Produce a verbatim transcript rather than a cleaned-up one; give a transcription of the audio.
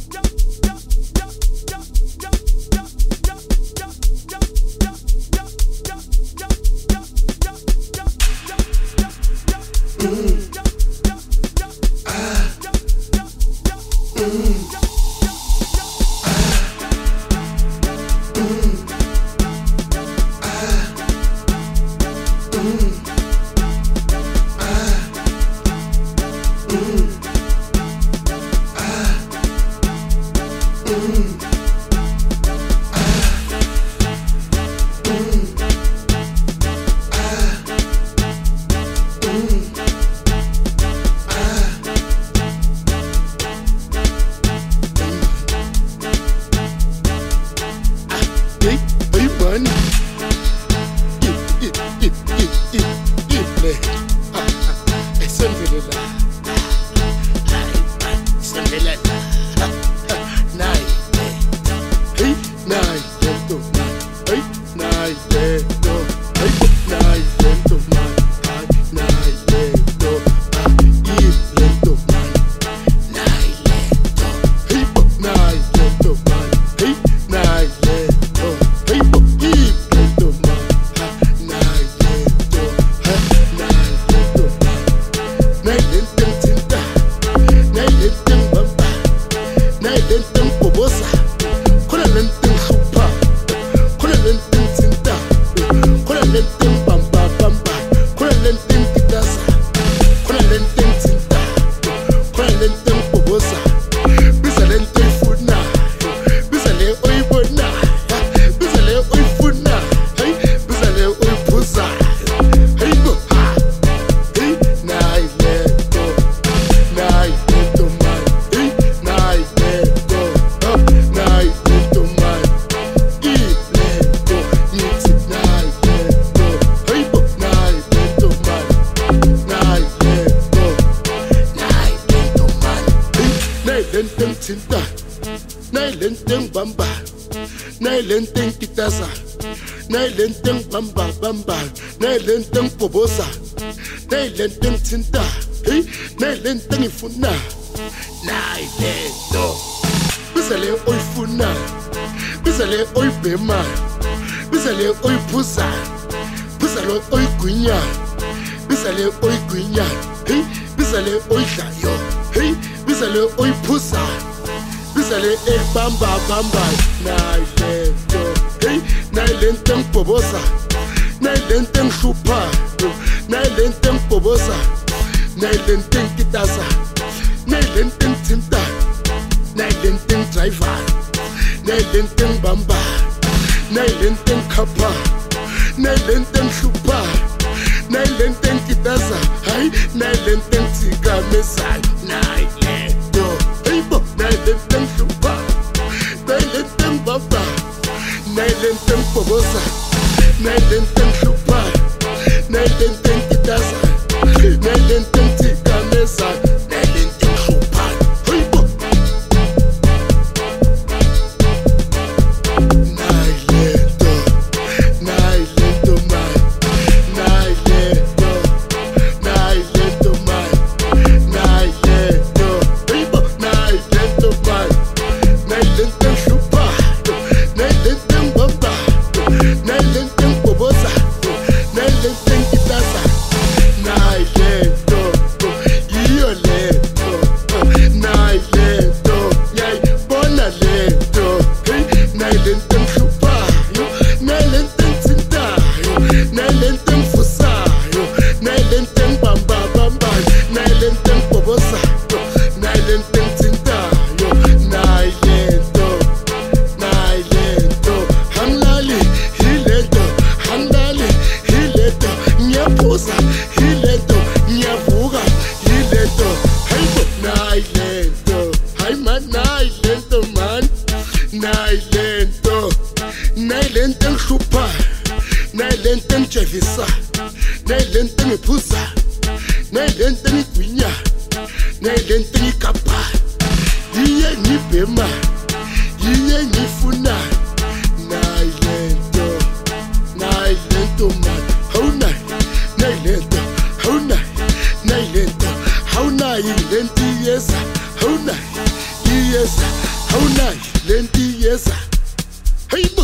Bamba bamba, nailenteng pobosa, nailenteng tinta, hey, nailenteng ifuna, nailento. Bisale oi funa, bisale oi bema, bisale oi pusa, bisale oi gunya, bisale oi gunya, hey, bisale oi shayo, hey, bisale oi pusa, bisale e bamba bamba, nailento, hey, nailenteng pobosa. Nailenteng chupa, nailenteng pobosa, nailenteng kitasa, nailenteng tinta, nailenteng driver, nailenteng bamba, nailenteng kapa, nailenteng chupa, nailenteng kitasa, hai, nailenteng tika mesai, nailento, hey bo, nailenteng chupa, nailenteng bamba, nailenteng pobosa. Nailenteng chupa, nailenteng kitasa, nailenteng tika mesa, nailenteng chupa, hey bo. Nailento, nailento man, nailento, nailento man, nailento, hey bo, nailento man, nailenteng chupa, nailenteng bamba, nailenteng pobosa, nailenteng kitasa, nailento, iyo lento, nailento, yay, bona lento, hey, nailenteng chupa, yo, nailenteng tinta, yo, nailenteng fusa, yo, nailenteng bamba bamba, nailenteng pobosa, yo, nailenteng tinta, yo, nailento, nailento, hanglali. Nyapusa, hilento, nyavuga, hilento, hey bo, nailento, hey man, nailento man, nailento, nailenteng chupa, nailenteng chevisa, nailenteng pusa, nailenteng guinya, nailenteng kapa, iye ni bema, iye ni funa, nailento, nailento man, how nice. Nailento, how nice, nailento, how nice, lenti yes, how nice, yes. awunayo lenti yeza hey